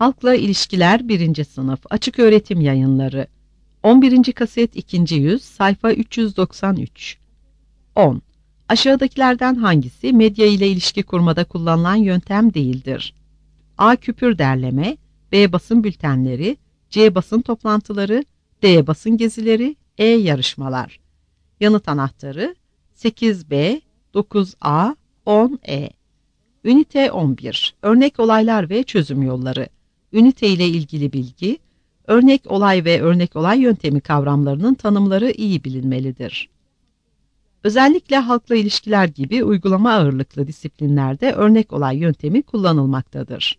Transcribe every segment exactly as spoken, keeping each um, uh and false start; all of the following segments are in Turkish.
Halkla İlişkiler birinci Sınıf Açık Öğretim Yayınları on birinci Kaset ikinci Yüz Sayfa üç yüz doksan üç. on. Aşağıdakilerden hangisi medya ile ilişki kurmada kullanılan yöntem değildir? A. Küpür derleme, B. Basın bültenleri, C. Basın toplantıları, D. Basın gezileri, E. Yarışmalar. Yanıt anahtarı sekiz B, dokuz A, on E. Ünite on bir. Örnek olaylar ve çözüm yolları. Ünite ile ilgili bilgi, örnek olay ve örnek olay yöntemi kavramlarının tanımları iyi bilinmelidir. Özellikle halkla ilişkiler gibi uygulama ağırlıklı disiplinlerde örnek olay yöntemi kullanılmaktadır.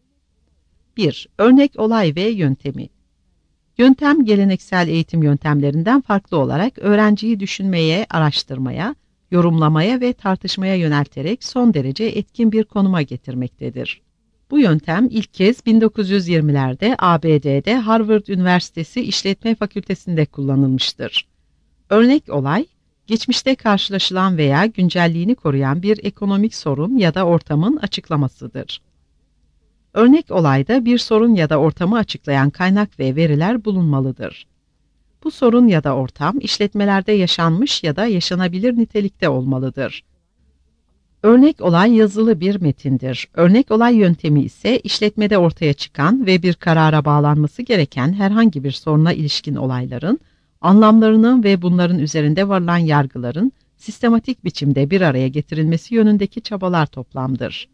bir. Örnek olay ve yöntemi. Yöntem, geleneksel eğitim yöntemlerinden farklı olarak öğrenciyi düşünmeye, araştırmaya, yorumlamaya ve tartışmaya yönelterek son derece etkin bir konuma getirmektedir. Bu yöntem ilk kez bin dokuz yüz yirmilerde A B D'de Harvard Üniversitesi İşletme Fakültesi'nde kullanılmıştır. Örnek olay, geçmişte karşılaşılan veya güncelliğini koruyan bir ekonomik sorun ya da ortamın açıklamasıdır. Örnek olayda bir sorun ya da ortamı açıklayan kaynak ve veriler bulunmalıdır. Bu sorun ya da ortam işletmelerde yaşanmış ya da yaşanabilir nitelikte olmalıdır. Örnek olay yazılı bir metindir. Örnek olay yöntemi ise işletmede ortaya çıkan ve bir karara bağlanması gereken herhangi bir soruna ilişkin olayların, anlamlarının ve bunların üzerinde varılan yargıların sistematik biçimde bir araya getirilmesi yönündeki çabalar toplamdır.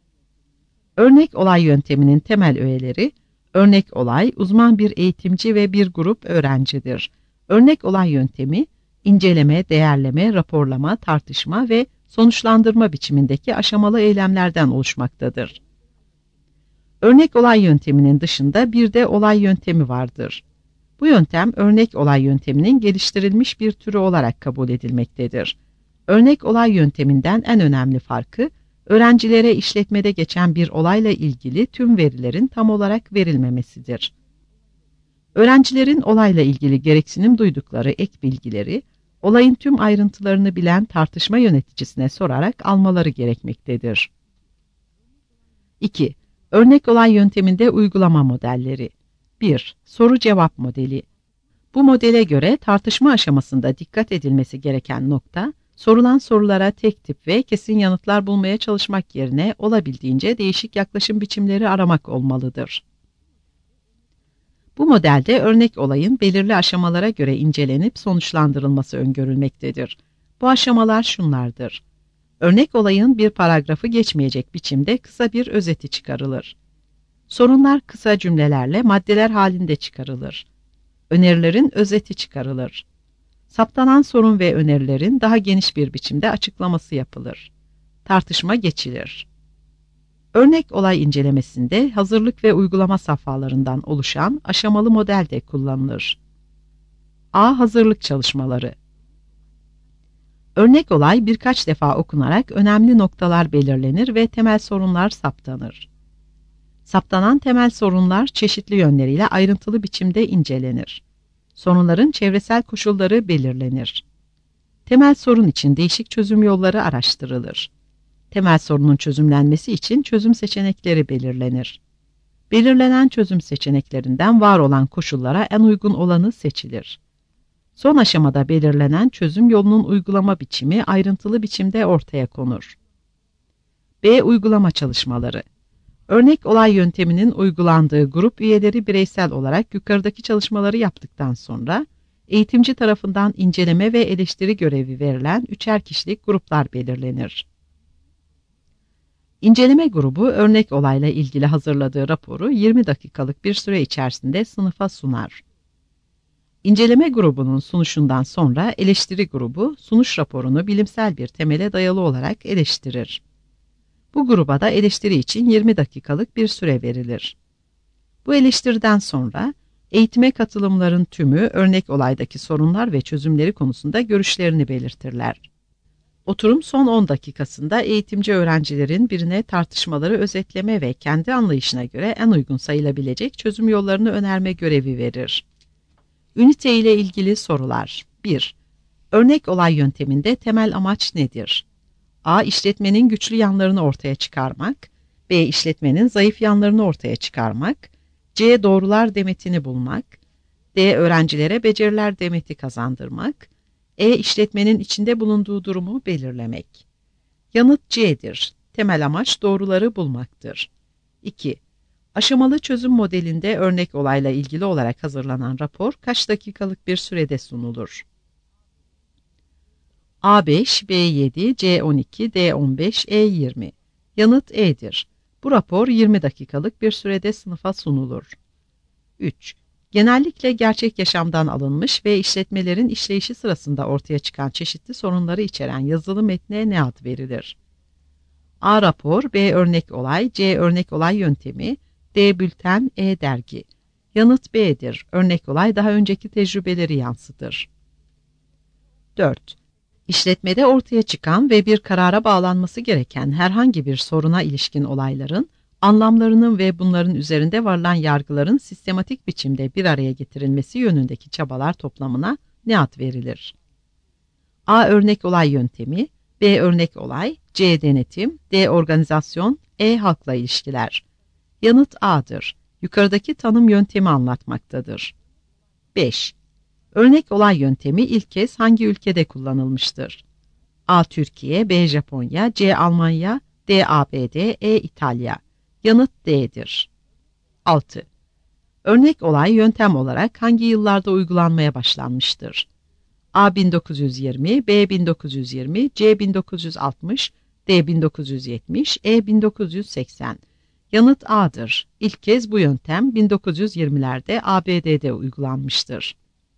Örnek olay yönteminin temel öğeleri, örnek olay, uzman bir eğitimci ve bir grup öğrencidir. Örnek olay yöntemi, inceleme, değerleme, raporlama, tartışma ve sonuçlandırma biçimindeki aşamalı eylemlerden oluşmaktadır. Örnek olay yönteminin dışında bir de olay yöntemi vardır. Bu yöntem, örnek olay yönteminin geliştirilmiş bir türü olarak kabul edilmektedir. Örnek olay yönteminden en önemli farkı, öğrencilere işletmede geçen bir olayla ilgili tüm verilerin tam olarak verilmemesidir. Öğrencilerin olayla ilgili gereksinim duydukları ek bilgileri, olayın tüm ayrıntılarını bilen tartışma yöneticisine sorarak almaları gerekmektedir. iki. Örnek olay yönteminde uygulama modelleri. bir. Soru-cevap modeli. Bu modele göre tartışma aşamasında dikkat edilmesi gereken nokta, sorulan sorulara tek tip ve kesin yanıtlar bulmaya çalışmak yerine olabildiğince değişik yaklaşım biçimleri aramak olmalıdır. Bu modelde örnek olayın belirli aşamalara göre incelenip sonuçlandırılması öngörülmektedir. Bu aşamalar şunlardır. Örnek olayın bir paragrafı geçmeyecek biçimde kısa bir özeti çıkarılır. Sorunlar kısa cümlelerle maddeler halinde çıkarılır. Önerilerin özeti çıkarılır. Saptanan sorun ve önerilerin daha geniş bir biçimde açıklaması yapılır. Tartışma geçilir. Örnek olay incelemesinde hazırlık ve uygulama safhalarından oluşan aşamalı model de kullanılır. A. Hazırlık çalışmaları. Örnek olay birkaç defa okunarak önemli noktalar belirlenir ve temel sorunlar saptanır. Saptanan temel sorunlar çeşitli yönleriyle ayrıntılı biçimde incelenir. Sorunların çevresel koşulları belirlenir. Temel sorun için değişik çözüm yolları araştırılır. Temel sorunun çözümlenmesi için çözüm seçenekleri belirlenir. Belirlenen çözüm seçeneklerinden var olan koşullara en uygun olanı seçilir. Son aşamada belirlenen çözüm yolunun uygulama biçimi ayrıntılı biçimde ortaya konur. B. Uygulama çalışmaları. Örnek olay yönteminin uygulandığı grup üyeleri bireysel olarak yukarıdaki çalışmaları yaptıktan sonra, eğitimci tarafından inceleme ve eleştiri görevi verilen üçer kişilik gruplar belirlenir. İnceleme grubu, örnek olayla ilgili hazırladığı raporu yirmi dakikalık bir süre içerisinde sınıfa sunar. İnceleme grubunun sunuşundan sonra eleştiri grubu, sunuş raporunu bilimsel bir temele dayalı olarak eleştirir. Bu gruba da eleştiri için yirmi dakikalık bir süre verilir. Bu eleştiriden sonra eğitime katılımların tümü örnek olaydaki sorunlar ve çözümleri konusunda görüşlerini belirtirler. Oturum son on dakikasında eğitimci öğrencilerin birine tartışmaları özetleme ve kendi anlayışına göre en uygun sayılabilecek çözüm yollarını önerme görevi verir. Ünite ile ilgili sorular. bir. Örnek olay yönteminde temel amaç nedir? A. İşletmenin güçlü yanlarını ortaya çıkarmak. B. İşletmenin zayıf yanlarını ortaya çıkarmak. C. Doğrular demetini bulmak. D. Öğrencilere beceriler demeti kazandırmak. E. İşletmenin içinde bulunduğu durumu belirlemek. Yanıt C'dir. Temel amaç doğruları bulmaktır. iki. Aşamalı çözüm modelinde örnek olayla ilgili olarak hazırlanan rapor kaç dakikalık bir sürede sunulur? A beş, B yedi, C on iki, D on beş, E yirmi. Yanıt E'dir. Bu rapor yirmi dakikalık bir sürede sınıfa sunulur. üç. Genellikle gerçek yaşamdan alınmış ve işletmelerin işleyişi sırasında ortaya çıkan çeşitli sorunları içeren yazılı metne ne ad verilir? A. Rapor, B. Örnek olay, C. Örnek olay yöntemi, D. Bülten, E. Dergi. Yanıt B'dir. Örnek olay daha önceki tecrübeleri yansıtır. dört. İşletmede ortaya çıkan ve bir karara bağlanması gereken herhangi bir soruna ilişkin olayların, anlamlarının ve bunların üzerinde varılan yargıların sistematik biçimde bir araya getirilmesi yönündeki çabalar toplamına ne ad verilir? A. Örnek olay yöntemi, B. Örnek olay, C. Denetim, D. Organizasyon, E. Halkla ilişkiler. Yanıt A'dır. Yukarıdaki tanım yöntemi anlatmaktadır. beş. Örnek olay yöntemi ilk kez hangi ülkede kullanılmıştır? A. Türkiye, B. Japonya, C. Almanya, D. A B D, E. İtalya. Yanıt D'dir. altı. Örnek olay yöntem olarak hangi yıllarda uygulanmaya başlanmıştır? A. bin dokuz yüz yirmi, B. bin dokuz yüz yirmi, C. bin dokuz yüz altmış, D. bin dokuz yüz yetmiş, E. bin dokuz yüz seksen. Yanıt A'dır. İlk kez bu yöntem bin dokuz yüz yirmilerde A B D'de uygulanmıştır.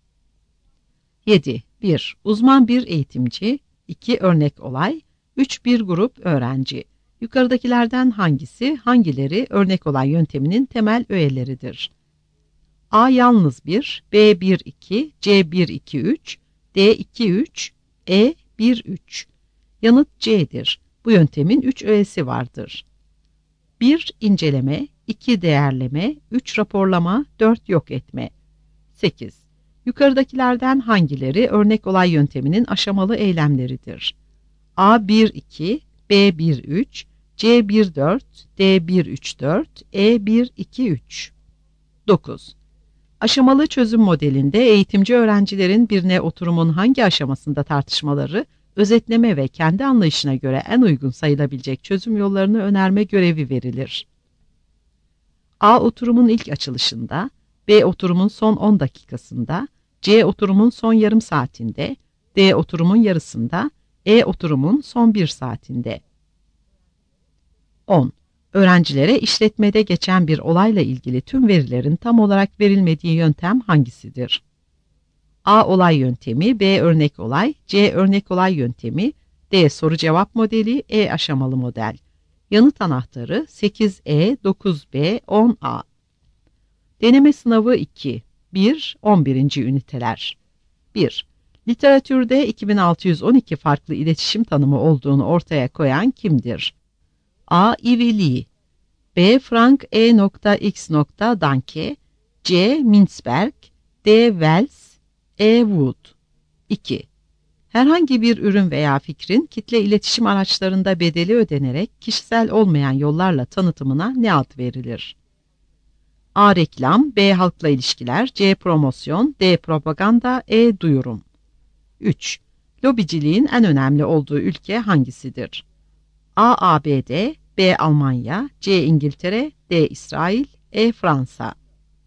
yedi. bir. Uzman bir eğitimci, iki. Örnek olay, üç. Bir grup öğrenci. Yukarıdakilerden hangisi, hangileri örnek olay yönteminin temel öğeleridir? A. Yalnız bir, B. bir iki, C. bir iki üç, D. iki üç, E. bir üç. Yanıt C'dir. Bu yöntemin üç öğesi vardır. bir. İnceleme, iki. Değerleme, üç. Raporlama, dört. Yok etme. sekiz. Yukarıdakilerden hangileri örnek olay yönteminin aşamalı eylemleridir? A. bir iki, B. bir üç, C. bir dört, D. bir üç dört, E. bir iki üç. dokuz. Aşamalı çözüm modelinde eğitimci öğrencilerin birine oturumun hangi aşamasında tartışmaları, özetleme ve kendi anlayışına göre en uygun sayılabilecek çözüm yollarını önerme görevi verilir. A. Oturumun ilk açılışında, B. Oturumun son on dakikasında, C. Oturumun son yarım saatinde, D. Oturumun yarısında, E. Oturumun son bir saatinde. on. Öğrencilere işletmede geçen bir olayla ilgili tüm verilerin tam olarak verilmediği yöntem hangisidir? A. Olay yöntemi, B. Örnek olay, C. Örnek olay yöntemi, D. Soru cevap modeli, E. Aşamalı model. Yanıt anahtarı sekiz E, dokuz B, on A. Deneme sınavı iki. bir. on birinci üniteler. bir. Literatürde iki bin altı yüz on iki farklı iletişim tanımı olduğunu ortaya koyan kimdir? A. Ivy Lee, B. Frank E. X. Danke, C. Mintzberg, D. Wells, E. Wood. iki. Herhangi bir ürün veya fikrin kitle iletişim araçlarında bedeli ödenerek kişisel olmayan yollarla tanıtımına ne ad verilir? A. Reklam, B. Halkla ilişkiler, C. Promosyon, D. Propaganda, E. Duyurum. üç. Lobiciliğin en önemli olduğu ülke hangisidir? A. A B D, B. Almanya, C. İngiltere, D. İsrail, E. Fransa.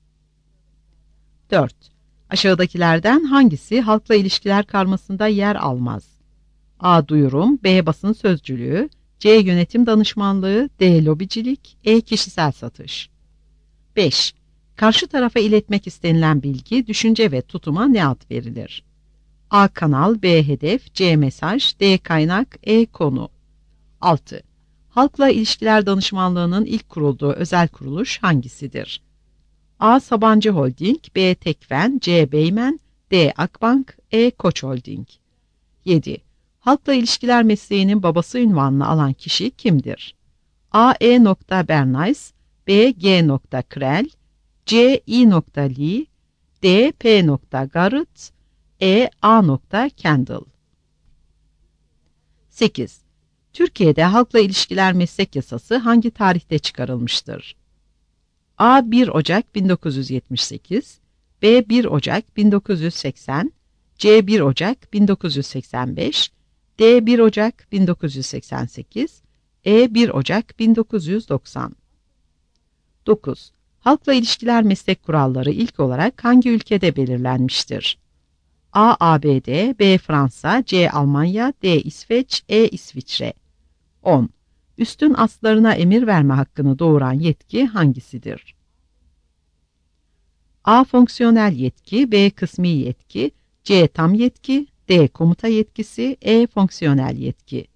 dört. Aşağıdakilerden hangisi halkla ilişkiler karmasında yer almaz? A. Duyurum, B. Basın sözcülüğü, C. Yönetim danışmanlığı, D. Lobicilik, E. Kişisel satış. beş. Karşı tarafa iletmek istenilen bilgi, düşünce ve tutuma ne ad verilir? A. Kanal, B. Hedef, C. Mesaj, D. Kaynak, E. Konu. altı. Halkla ilişkiler danışmanlığının ilk kurulduğu özel kuruluş hangisidir? A. Sabancı Holding, B. Tekfen, C. Beymen, D. Akbank, E. Koç Holding. yedi. Halkla ilişkiler mesleğinin babası unvanını alan kişi kimdir? A. E. Bernays, B. G. Krell, C. I. Lee, D. P. Garrett, E. A. Kendall. sekiz. Türkiye'de halkla ilişkiler meslek yasası hangi tarihte çıkarılmıştır? A. bir Ocak bin dokuz yüz yetmiş sekiz, B. bir Ocak bin dokuz yüz seksen, C. bir Ocak bin dokuz yüz seksen beş, D. bir Ocak bin dokuz yüz seksen sekiz, E. bir Ocak bin dokuz yüz doksan. dokuz. Halkla ilişkiler meslek kuralları ilk olarak hangi ülkede belirlenmiştir? A. A B D, B. Fransa, C. Almanya, D. İsveç, E. İsviçre. on. Üstün aslarına emir verme hakkını doğuran yetki hangisidir? A. Fonksiyonel yetki, B. Kısmi yetki, C. Tam yetki, D. Komuta yetkisi, E. Fonksiyonel yetki.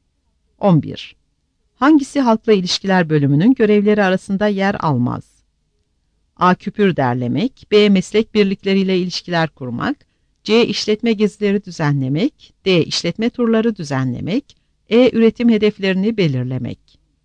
on bir. Hangisi halkla ilişkiler bölümünün görevleri arasında yer almaz? A. Küpür derlemek, B. Meslek birlikleriyle ilişkiler kurmak, C. İşletme gezileri düzenlemek, D. İşletme turları düzenlemek, E. Üretim hedeflerini belirlemek.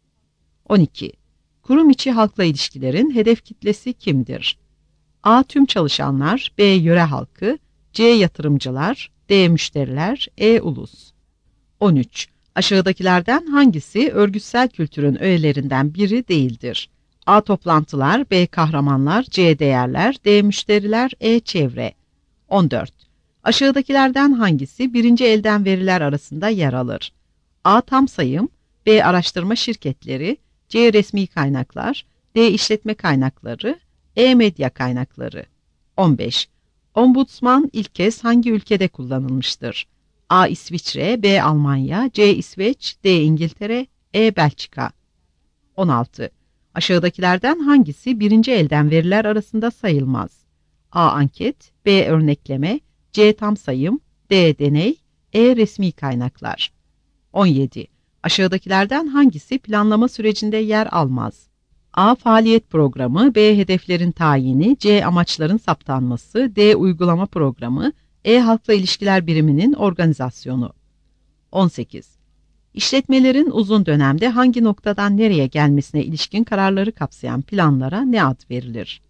on iki. Kurum içi halkla ilişkilerin hedef kitlesi kimdir? A. Tüm çalışanlar, B. Yöre halkı, C. Yatırımcılar, D. Müşteriler, E. Ulus. on üç. Aşağıdakilerden hangisi örgütsel kültürün öğelerinden biri değildir? A. Toplantılar, B. Kahramanlar, C. Değerler, D. Müşteriler, E. Çevre. on dört. Aşağıdakilerden hangisi birinci elden veriler arasında yer alır? A. Tam sayım, B. Araştırma şirketleri, C. Resmi kaynaklar, D. İşletme kaynakları, E. Medya kaynakları. on beş. Ombudsman ilk kez hangi ülkede kullanılmıştır? A. İsviçre, B. Almanya, C. İsveç, D. İngiltere, E. Belçika. on altı. Aşağıdakilerden hangisi birinci elden veriler arasında sayılmaz? A. Anket, B. Örnekleme, C. Tam sayım, D. Deney, E. Resmi kaynaklar. on yedi. Aşağıdakilerden hangisi planlama sürecinde yer almaz? A. Faaliyet programı, B. Hedeflerin tayini, C. Amaçların saptanması, D. Uygulama programı, E. Halkla ilişkiler biriminin organizasyonu. on sekiz. İşletmelerin uzun dönemde hangi noktadan nereye gelmesine ilişkin kararları kapsayan planlara ne ad verilir?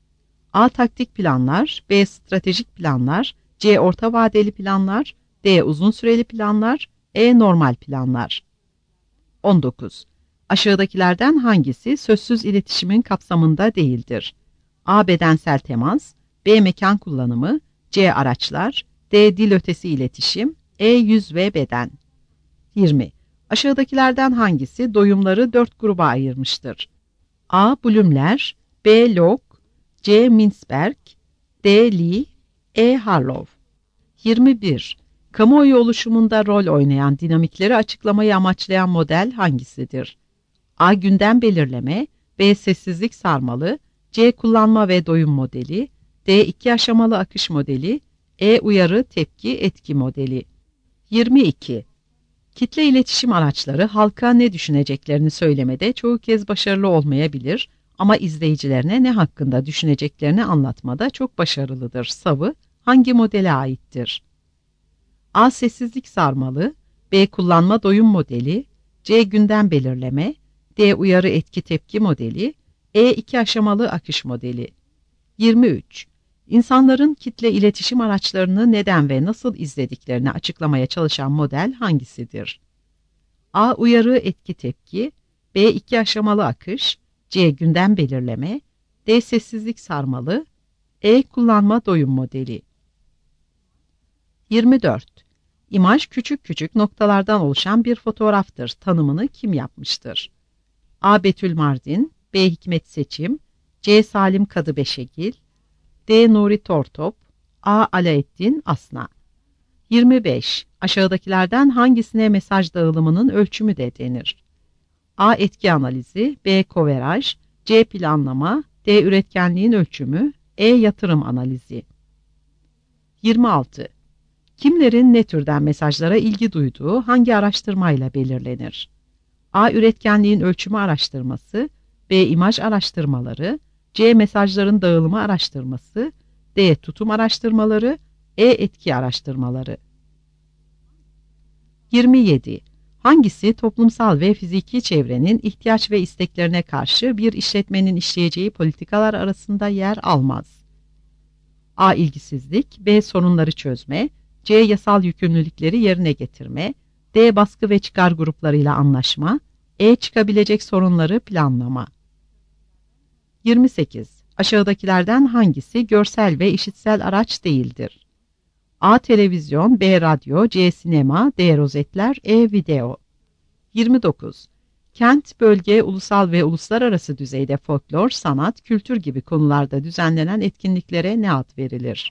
A. Taktik planlar, B. Stratejik planlar, C. Orta vadeli planlar, D. Uzun süreli planlar, E. Normal planlar. on dokuz. Aşağıdakilerden hangisi sözsüz iletişimin kapsamında değildir? A. Bedensel temas, B. Mekan kullanımı, C. Araçlar, D. Dil ötesi iletişim, E. Yüz ve beden. yirmi. Aşağıdakilerden hangisi doyumları dört gruba ayırmıştır? A. Blümler, B. Locke, C. Mintzberg, D. Lee, E. Harlow. yirmi bir. Kamuoyu oluşumunda rol oynayan dinamikleri açıklamayı amaçlayan model hangisidir? A. Gündem belirleme, B. Sessizlik sarmalı, C. Kullanma ve doyum modeli, D. İki aşamalı akış modeli, E. Uyarı, tepki, etki modeli. yirmi iki. Kitle iletişim araçları halka ne düşüneceklerini söylemede çoğu kez başarılı olmayabilir ama izleyicilerine ne hakkında düşüneceklerini anlatmada çok başarılıdır. Savı hangi modele aittir? A. Sessizlik sarmalı, B. Kullanma doyum modeli, C. Gündem belirleme, D. Uyarı etki tepki modeli, E. İki aşamalı akış modeli. yirmi üç. İnsanların kitle iletişim araçlarını neden ve nasıl izlediklerini açıklamaya çalışan model hangisidir? A. Uyarı etki tepki, B. İki aşamalı akış, C. Gündem belirleme, D. Sessizlik sarmalı, E. Kullanma doyum modeli. yirmi dört. İmaj küçük küçük noktalardan oluşan bir fotoğraftır. Tanımını kim yapmıştır? A. Betül Mardin, B. Hikmet Seçim, C. Salim Kadıbeşegil, D. Nuri Tortop, A. Alaeddin Asna. yirmi beş. Aşağıdakilerden hangisine mesaj dağılımının ölçümü de denir? A. Etki analizi, B. Koveraj, C. Planlama, D. Üretkenliğin ölçümü, E. Yatırım analizi. yirmi altı. Kimlerin ne türden mesajlara ilgi duyduğu hangi araştırmayla belirlenir? A. Üretkenliğin ölçümü araştırması, B. İmaj araştırmaları, C. Mesajların dağılımı araştırması, D. Tutum araştırmaları, E. Etki araştırmaları. yirmi yedi. Hangisi toplumsal ve fiziki çevrenin ihtiyaç ve isteklerine karşı bir işletmenin işleyeceği politikalar arasında yer almaz? A. İlgisizlik, B. Sorunları çözme, C. Yasal yükümlülükleri yerine getirme, D. D. Baskı ve çıkar gruplarıyla anlaşma, E. Çıkabilecek sorunları planlama. yirmi sekiz. Aşağıdakilerden hangisi görsel ve işitsel araç değildir? A. Televizyon, B. Radyo, C. Sinema, D. Rozetler, E. Video. yirmi dokuz. Kent, bölge, ulusal ve uluslararası düzeyde folklor, sanat, kültür gibi konularda düzenlenen etkinliklere ne ad verilir?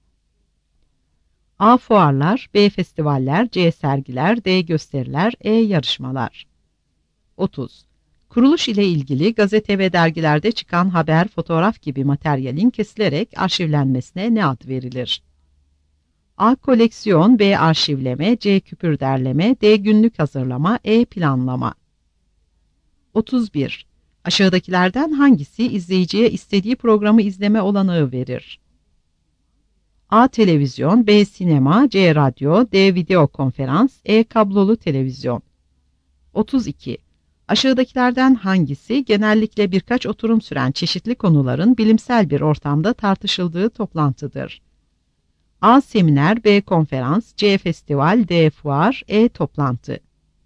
A. Fuarlar, B. Festivaller, C. Sergiler, D. Gösteriler, E. Yarışmalar. otuz. Kuruluş ile ilgili gazete ve dergilerde çıkan haber, fotoğraf gibi materyalin kesilerek arşivlenmesine ne ad verilir? A. Koleksiyon, B. Arşivleme, C. Küpür derleme, D. Günlük hazırlama, E. Planlama. otuz bir. Aşağıdakilerden hangisi izleyiciye istediği programı izleme olanağı verir? A. Televizyon, B. Sinema, C. Radyo, D. Video konferans, E. Kablolu televizyon. otuz iki. Aşağıdakilerden hangisi genellikle birkaç oturum süren çeşitli konuların bilimsel bir ortamda tartışıldığı toplantıdır? A. Seminer, B. Konferans, C. Festival, D. Fuar, E. Toplantı.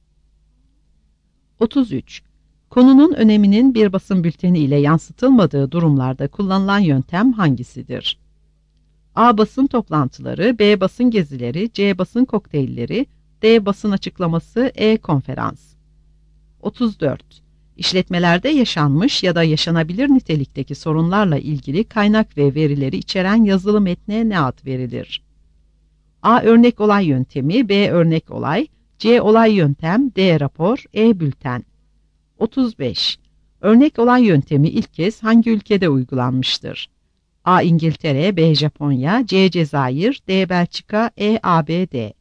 otuz üç. Konunun öneminin bir basın bülteni ile yansıtılmadığı durumlarda kullanılan yöntem hangisidir? A. Basın toplantıları, B. Basın gezileri, C. Basın kokteylleri, D. Basın açıklaması, E. Konferans. otuz dört. İşletmelerde yaşanmış ya da yaşanabilir nitelikteki sorunlarla ilgili kaynak ve verileri içeren yazılı metne ne ad verilir? A. Örnek olay yöntemi, B. Örnek olay, C. Olay yöntem, D. Rapor, E. Bülten. otuz beş. Örnek olay yöntemi ilk kez hangi ülkede uygulanmıştır? A. İngiltere, B. Japonya, C. Cezayir, D. Belçika, E. A B D.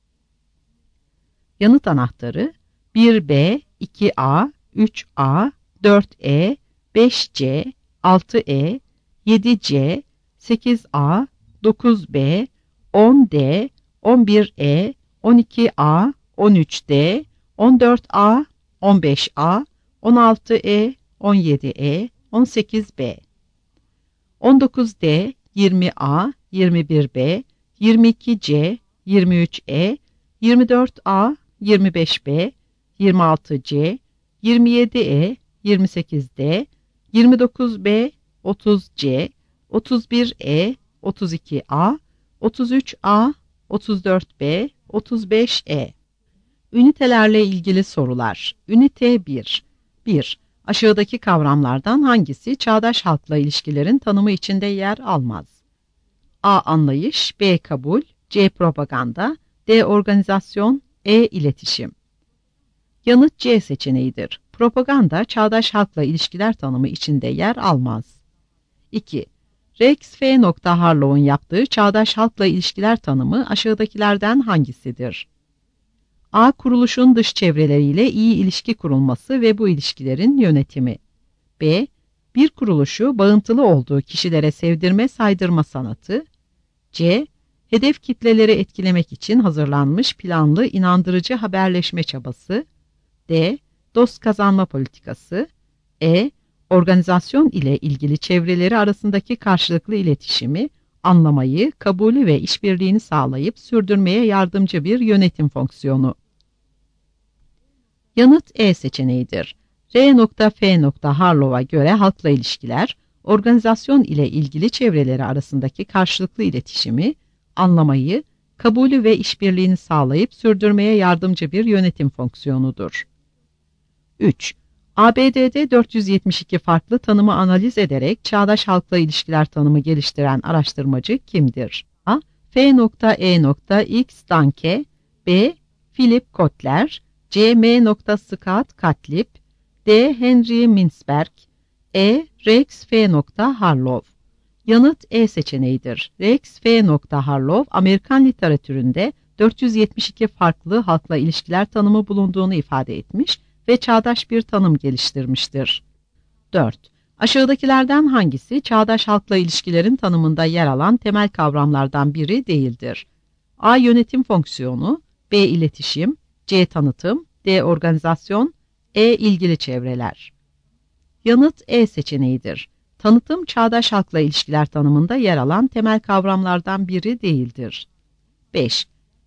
Yanıt anahtarı bir B, iki A, üç A, dört E, beş C, altı E, yedi C, sekiz A, dokuz B, on D, on bir E, on iki A, on üç D, on dört A, on beş A, on altı E, on yedi E, on sekiz B. on dokuz D, yirmi A, yirmi bir B, yirmi iki C, yirmi üç E, yirmi dört A, yirmi beş B, yirmi altı C, yirmi yedi E, yirmi sekiz D, yirmi dokuz B, otuz C, otuz bir E, otuz iki A, otuz üç A, otuz dört B, otuz beş E. Ünitelerle ilgili sorular. Ünite bir. bir. Aşağıdaki kavramlardan hangisi çağdaş halkla ilişkilerin tanımı içinde yer almaz? A. Anlayış, B. Kabul, C. Propaganda, D. Organizasyon, E. İletişim. Yanıt C seçeneğidir. Propaganda, çağdaş halkla ilişkiler tanımı içinde yer almaz. iki. Rex F. Harlow'un yaptığı çağdaş halkla ilişkiler tanımı aşağıdakilerden hangisidir? A. Kuruluşun dış çevreleriyle iyi ilişki kurulması ve bu ilişkilerin yönetimi. B. Bir kuruluşu bağıntılı olduğu kişilere sevdirme saydırma sanatı. C. Hedef kitleleri etkilemek için hazırlanmış planlı inandırıcı haberleşme çabası. D. Dost kazanma politikası. E. Organizasyon ile ilgili çevreleri arasındaki karşılıklı iletişimi, anlamayı, kabulü ve işbirliğini sağlayıp sürdürmeye yardımcı bir yönetim fonksiyonu. Yanıt E seçeneğidir. R F Harlow'a göre halkla ilişkiler, organizasyon ile ilgili çevreleri arasındaki karşılıklı iletişimi, anlamayı, kabulü ve işbirliğini sağlayıp sürdürmeye yardımcı bir yönetim fonksiyonudur. üç. A B D'de dört yüz yetmiş iki farklı tanımı analiz ederek çağdaş halkla ilişkiler tanımı geliştiren araştırmacı kimdir? A. F E X Danke, B. Philip Kotler, C. M. Scott Catlip, D. Henry Mintzberg, E. Rex F. Harlow. Yanıt E seçeneğidir. Rex F. Harlow, Amerikan literatüründe dört yüz yetmiş iki farklı halkla ilişkiler tanımı bulunduğunu ifade etmiş ve çağdaş bir tanım geliştirmiştir. dört. Aşağıdakilerden hangisi çağdaş halkla ilişkilerin tanımında yer alan temel kavramlardan biri değildir? A. Yönetim fonksiyonu, B. İletişim, C. Tanıtım, D. Organizasyon, E. İlgili çevreler. Yanıt E seçeneğidir. Tanıtım, çağdaş halkla ilişkiler tanımında yer alan temel kavramlardan biri değildir. beş.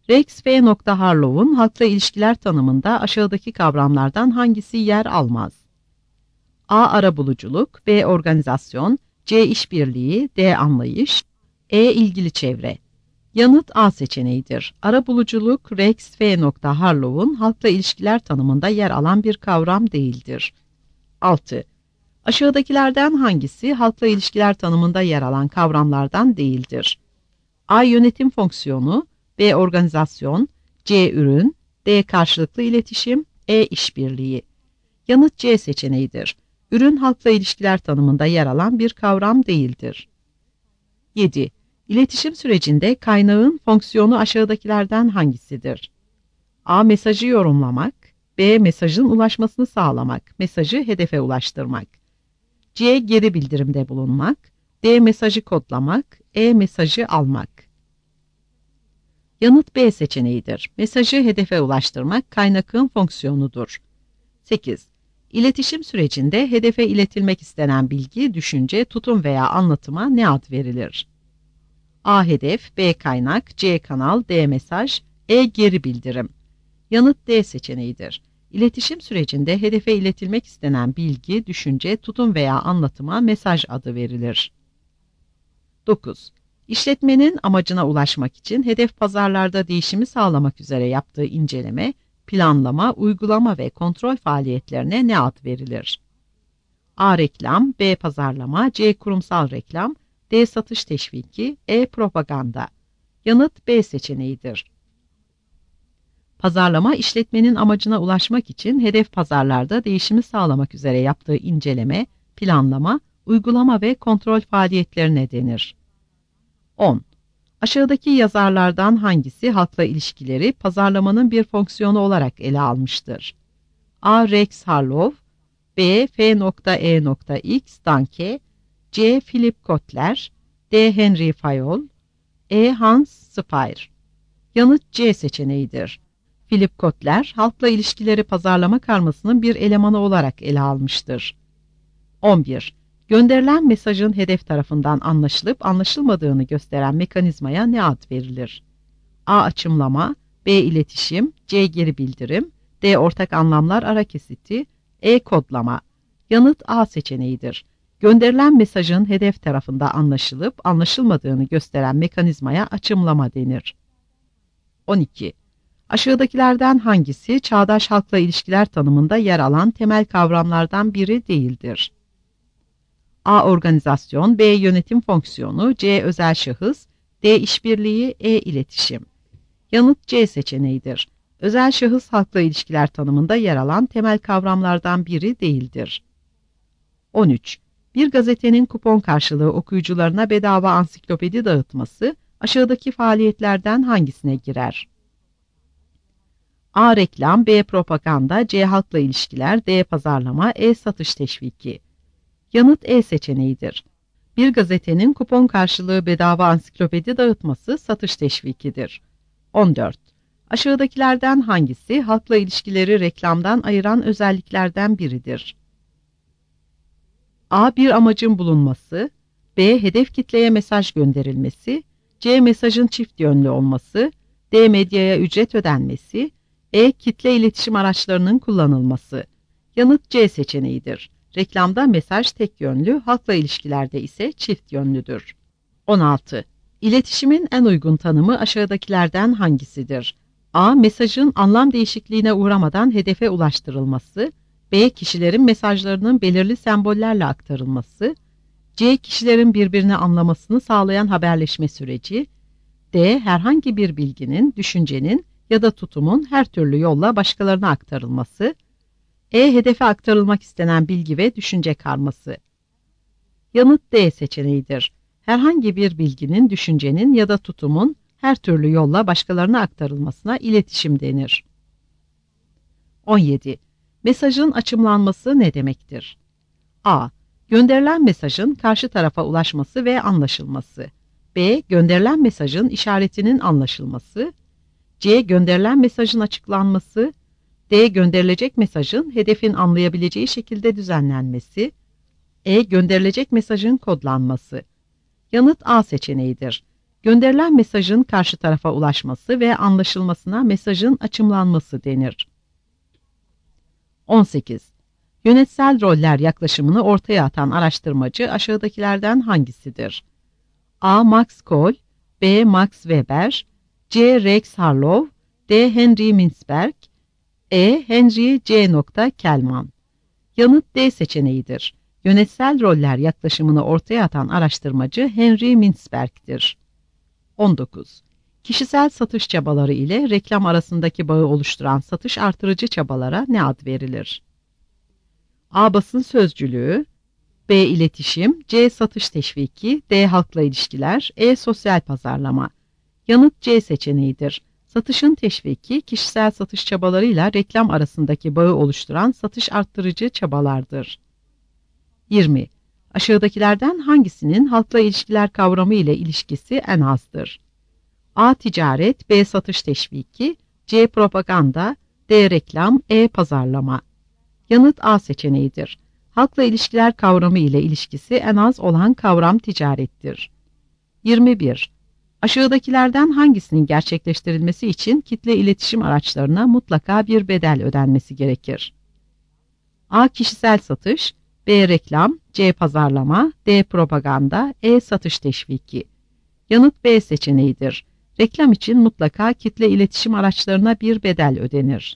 Rex V. Harlow'un halkla ilişkiler tanımında aşağıdaki kavramlardan hangisi yer almaz? A. Arabuluculuk, B. Organizasyon, C. İşbirliği, D. Anlayış, E. İlgili çevre. Yanıt A seçeneğidir. Arabuluculuk, Rex V. Harlow'un halkla ilişkiler tanımında yer alan bir kavram değildir. altı. Aşağıdakilerden hangisi halkla ilişkiler tanımında yer alan kavramlardan değildir? A. Yönetim fonksiyonu, B. Organizasyon, C. Ürün, D. Karşılıklı iletişim, E. İşbirliği. Yanıt C seçeneğidir. Ürün halkla ilişkiler tanımında yer alan bir kavram değildir. yedi. İletişim sürecinde kaynağın fonksiyonu aşağıdakilerden hangisidir? A. Mesajı yorumlamak, B. Mesajın ulaşmasını sağlamak, mesajı hedefe ulaştırmak. C. Geri bildirimde bulunmak, D. Mesajı kodlamak, E. Mesajı almak. Yanıt B seçeneğidir. Mesajı hedefe ulaştırmak kaynağın fonksiyonudur. sekiz. İletişim sürecinde hedefe iletilmek istenen bilgi, düşünce, tutum veya anlatıma ne ad verilir? A. Hedef, B. Kaynak, C. Kanal, D. Mesaj, E. Geri bildirim. Yanıt D seçeneğidir. İletişim sürecinde hedefe iletilmek istenen bilgi, düşünce, tutum veya anlatıma mesaj adı verilir. dokuz. İşletmenin amacına ulaşmak için hedef pazarlarda değişimi sağlamak üzere yaptığı inceleme, planlama, uygulama ve kontrol faaliyetlerine ne ad verilir? A. Reklam, B. Pazarlama, C. Kurumsal reklam, D. Satış teşviki, E. Propaganda. Yanıt B seçeneğidir. Pazarlama, işletmenin amacına ulaşmak için hedef pazarlarda değişimi sağlamak üzere yaptığı inceleme, planlama, uygulama ve kontrol faaliyetlerine denir. on. Aşağıdaki yazarlardan hangisi halkla ilişkileri pazarlamanın bir fonksiyonu olarak ele almıştır? A. Rex Harlow, B. F. E. X. Danke, C. Philip Kotler, D. Henry Fayol, E. Hans Speyer. Yanıt C seçeneğidir. Philip Kotler, halkla ilişkileri pazarlama karmasının bir elemanı olarak ele almıştır. on bir. Gönderilen mesajın hedef tarafından anlaşılıp anlaşılmadığını gösteren mekanizmaya ne ad verilir? A. Açımlama, B. İletişim, C. Geri bildirim, D. Ortak anlamlar ara kesiti, E. Kodlama. Yanıt A seçeneğidir. Gönderilen mesajın hedef tarafında anlaşılıp anlaşılmadığını gösteren mekanizmaya açımlama denir. on iki. Aşağıdakilerden hangisi çağdaş halkla ilişkiler tanımında yer alan temel kavramlardan biri değildir? A. Organizasyon, B. Yönetim fonksiyonu, C. Özel şahıs, D. İşbirliği, E. İletişim. Yanıt C seçeneğidir. Özel şahıs halkla ilişkiler tanımında yer alan temel kavramlardan biri değildir. on üç. Bir gazetenin kupon karşılığı okuyucularına bedava ansiklopedi dağıtması aşağıdaki faaliyetlerden hangisine girer? A. Reklam, B. Propaganda, C. Halkla ilişkiler, D. Pazarlama, E. Satış teşviki. Yanıt E seçeneğidir. Bir gazetenin kupon karşılığı bedava ansiklopedi dağıtması satış teşvikidir. on dört. Aşağıdakilerden hangisi halkla ilişkileri reklamdan ayıran özelliklerden biridir? A. Bir amacın bulunması, B. Hedef kitleye mesaj gönderilmesi, C. Mesajın çift yönlü olması, D. Medyaya ücret ödenmesi, E. Kitle iletişim araçlarının kullanılması. Yanıt C seçeneğidir. Reklamda mesaj tek yönlü, halkla ilişkilerde ise çift yönlüdür. on altı. İletişimin en uygun tanımı aşağıdakilerden hangisidir? A. Mesajın anlam değişikliğine uğramadan hedefe ulaştırılması, B. Kişilerin mesajlarının belirli sembollerle aktarılması, C. Kişilerin birbirini anlamasını sağlayan haberleşme süreci, D. Herhangi bir bilginin, düşüncenin ya da tutumun her türlü yolla başkalarına aktarılması, E. Hedefe aktarılmak istenen bilgi ve düşünce karması. Yanıt D seçeneğidir. Herhangi bir bilginin, düşüncenin ya da tutumun her türlü yolla başkalarına aktarılmasına iletişim denir. on yedi. Mesajın açımlanması ne demektir? A. Gönderilen mesajın karşı tarafa ulaşması ve anlaşılması. B. Gönderilen mesajın işaretinin anlaşılması. C. Gönderilen mesajın açıklanması. D. Gönderilecek mesajın hedefin anlayabileceği şekilde düzenlenmesi. E. Gönderilecek mesajın kodlanması. Yanıt A seçeneğidir. Gönderilen mesajın karşı tarafa ulaşması ve anlaşılmasına mesajın açımlanması denir. on sekiz. Yönetsel roller yaklaşımını ortaya atan araştırmacı aşağıdakilerden hangisidir? A. Max Cole, B. Max Weber, C. Rex Harlow, D. Henry Mintzberg, E. Henry C. Kellman. Yanıt D seçeneğidir. Yönetsel roller yaklaşımını ortaya atan araştırmacı Henry Mintzberg'tir. on dokuz. Kişisel satış çabaları ile reklam arasındaki bağı oluşturan satış artırıcı çabalara ne ad verilir? A. Basın sözcülüğü, B. İletişim, C. Satış teşviki, D. Halkla ilişkiler, E. Sosyal pazarlama. Yanıt C seçeneğidir. Satışın teşviki, kişisel satış çabalarıyla reklam arasındaki bağı oluşturan satış arttırıcı çabalardır. yirmi. Aşağıdakilerden hangisinin halkla ilişkiler kavramı ile ilişkisi en azdır? A. Ticaret, B. Satış teşviki, C. Propaganda, D. Reklam, E. Pazarlama. Yanıt A seçeneğidir. Halkla ilişkiler kavramı ile ilişkisi en az olan kavram ticarettir. yirmi bir. Aşağıdakilerden hangisinin gerçekleştirilmesi için kitle iletişim araçlarına mutlaka bir bedel ödenmesi gerekir? A. Kişisel satış, B. Reklam, C. Pazarlama, D. Propaganda, E. Satış teşviki. Yanıt B seçeneğidir. Reklam için mutlaka kitle iletişim araçlarına bir bedel ödenir.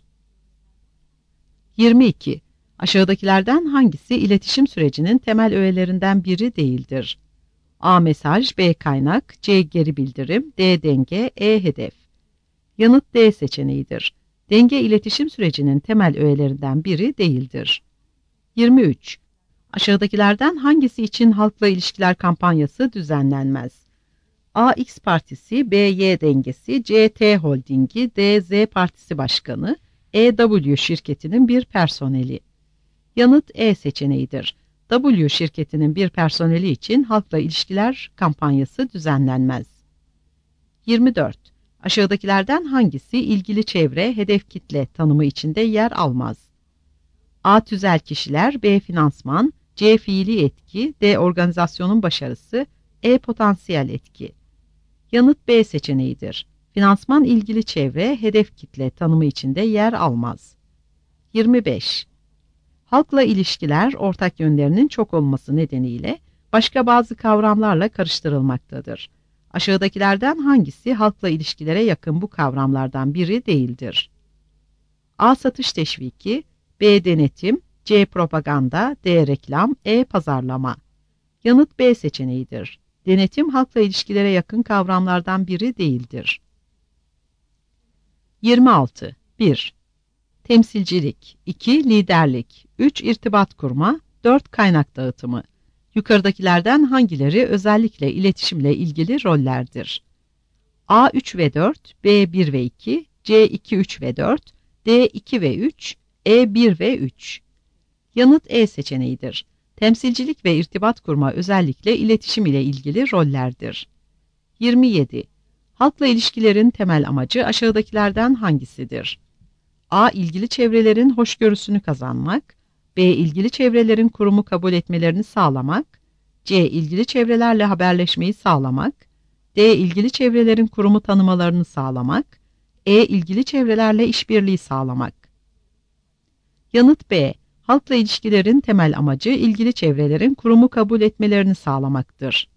yirmi iki. Aşağıdakilerden hangisi iletişim sürecinin temel öğelerinden biri değildir? A. Mesaj, B. Kaynak, C. Geri bildirim, D. Denge, E. Hedef. Yanıt D seçeneğidir. Denge iletişim sürecinin temel öğelerinden biri değildir. yirmi üç. Aşağıdakilerden hangisi için halkla ilişkiler kampanyası düzenlenmez? A. X partisi, B. Y dengesi, C. T holdingi, D. Z partisi başkanı, E. W şirketinin bir personeli. Yanıt E seçeneğidir. W şirketinin bir personeli için halkla ilişkiler kampanyası düzenlenmez. yirmi dört. Aşağıdakilerden hangisi ilgili çevre, hedef kitle tanımı içinde yer almaz? A. Tüzel kişiler, B. Finansman, C. Fiili etki, D. Organizasyonun başarısı, E. Potansiyel etki. Yanıt B seçeneğidir. Finansman ilgili çevre, hedef kitle tanımı içinde yer almaz. yirmi beş. Halkla ilişkiler ortak yönlerinin çok olması nedeniyle başka bazı kavramlarla karıştırılmaktadır. Aşağıdakilerden hangisi halkla ilişkilere yakın bu kavramlardan biri değildir? A. Satış teşviki, B. Denetim, C. Propaganda, D. Reklam, E. Pazarlama. Yanıt B seçeneğidir. Denetim halkla ilişkilere yakın kavramlardan biri değildir. yirmi altı. bir. Temsilcilik, iki. Liderlik, üç. İrtibat kurma, dört. Kaynak dağıtımı. Yukarıdakilerden hangileri özellikle iletişimle ilgili rollerdir? A. üç ve dört, B. bir ve iki, C. iki, üç ve dört, D. iki ve üç, E. bir ve üç. Yanıt E seçeneğidir. Temsilcilik ve irtibat kurma özellikle iletişim ile ilgili rollerdir. yirmi yedi. Halkla ilişkilerin temel amacı aşağıdakilerden hangisidir? A. İlgili çevrelerin hoşgörüsünü kazanmak, B. İlgili çevrelerin kurumu kabul etmelerini sağlamak, C. İlgili çevrelerle haberleşmeyi sağlamak, D. İlgili çevrelerin kurumu tanımalarını sağlamak, E. İlgili çevrelerle işbirliği sağlamak. Yanıt B. Halkla ilişkilerin temel amacı ilgili çevrelerin kurumu kabul etmelerini sağlamaktır.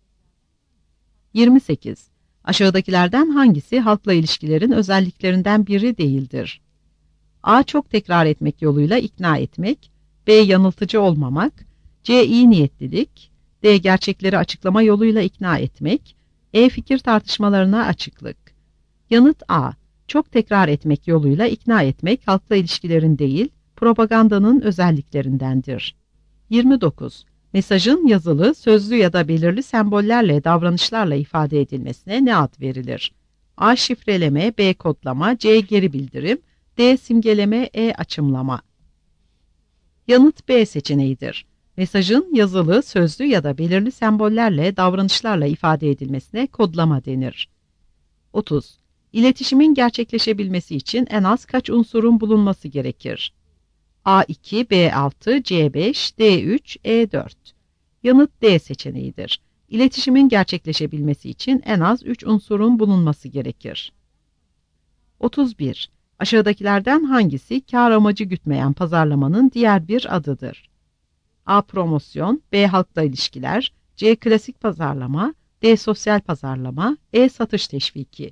yirmi sekiz. Aşağıdakilerden hangisi halkla ilişkilerin özelliklerinden biri değildir? A. Çok tekrar etmek yoluyla ikna etmek, B. Yanıltıcı olmamak, C. İyi niyetlilik, D. Gerçekleri açıklama yoluyla ikna etmek, E. Fikir tartışmalarına açıklık. Yanıt A. Çok tekrar etmek yoluyla ikna etmek halkla ilişkilerin değil, propagandanın özelliklerindendir. yirmi dokuz. Mesajın yazılı, sözlü ya da belirli sembollerle, davranışlarla ifade edilmesine ne ad verilir? A. Şifreleme, B. Kodlama, C. Geri bildirim, D. Simgeleme, E. Açımlama. Yanıt B seçeneğidir. Mesajın yazılı, sözlü ya da belirli sembollerle, davranışlarla ifade edilmesine kodlama denir. otuz. İletişimin gerçekleşebilmesi için en az kaç unsurun bulunması gerekir? A iki, B altı, C beş, D üç, E dört. Yanıt D seçeneğidir. İletişimin gerçekleşebilmesi için en az üç unsurun bulunması gerekir. otuz bir. Aşağıdakilerden hangisi kar amacı gütmeyen pazarlamanın diğer bir adıdır? A. Promosyon, B. Halkla ilişkiler, C. Klasik pazarlama, D. Sosyal pazarlama, E. Satış teşviki.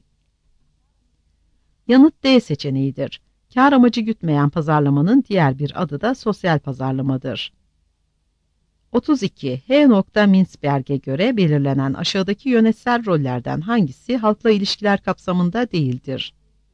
Yanıt D seçeneğidir. Kar amacı gütmeyen pazarlamanın diğer bir adı da sosyal pazarlamadır. otuz iki. H. Mintzberg'e göre belirlenen aşağıdaki yönetsel rollerden hangisi halkla ilişkiler kapsamında değildir?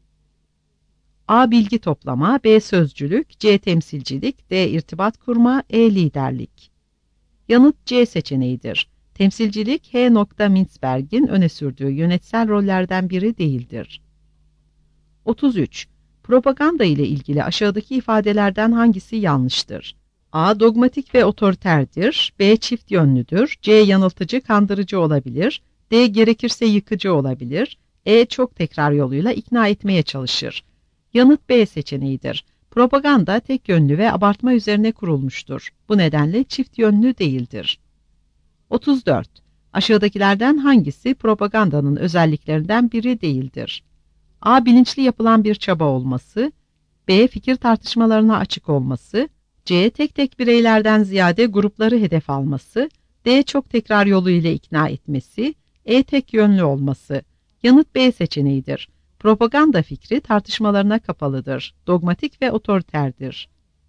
A. Bilgi toplama, B. Sözcülük, C. Temsilcilik, D. irtibat kurma, E. Liderlik. Yanıt C seçeneğidir. Temsilcilik H. Mintzberg'in öne sürdüğü yönetsel rollerden biri değildir. otuz üç. Propaganda ile ilgili aşağıdaki ifadelerden hangisi yanlıştır? A. Dogmatik ve otoriterdir, B. Çift yönlüdür, C. Yanıltıcı, kandırıcı olabilir, D. Gerekirse yıkıcı olabilir, E. Çok tekrar yoluyla ikna etmeye çalışır. Yanıt B seçeneğidir. Propaganda tek yönlü ve abartma üzerine kurulmuştur. Bu nedenle çift yönlü değildir. otuz dört. Aşağıdakilerden hangisi propagandanın özelliklerinden biri değildir? A. Bilinçli yapılan bir çaba olması, B. Fikir tartışmalarına açık olması, C. Tek tek bireylerden ziyade grupları hedef alması, D. Çok tekrar yoluyla ikna etmesi, E. Tek yönlü olması. Yanıt B seçeneğidir. Propaganda fikri tartışmalarına kapalıdır, dogmatik ve otoriterdir.